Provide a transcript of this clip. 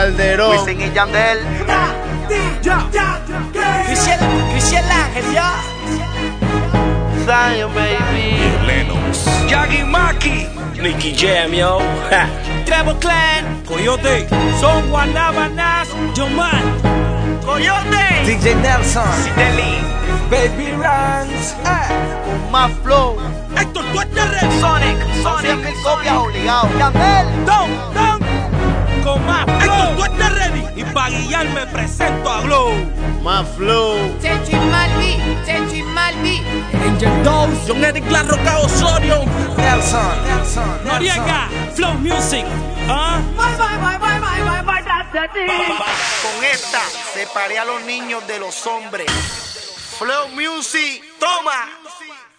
Calderón, Wisin y Yandel, Cristian Ángel, ya. Zion, baby, Lennox, Yagi Maki, Nicky Jam, yo. Trevo Clan, Coyote, Son Guanabanas, Yoman, Coyote, DJ Nelson, Sideli, Baby Rans, con más flow. Héctor Tuertes, Sonic, siempre copias obligado. Yandel, Don, con más Héctor Tuertes ready. Y pa' guiar me presento a Glow. Más flow. Chechi Malvi, Angel Dose, John Eric La Roca Osorio, Nelson, Noriega, Flow Music. Con esta separé a los niños de los hombres. Flow Music. Toma.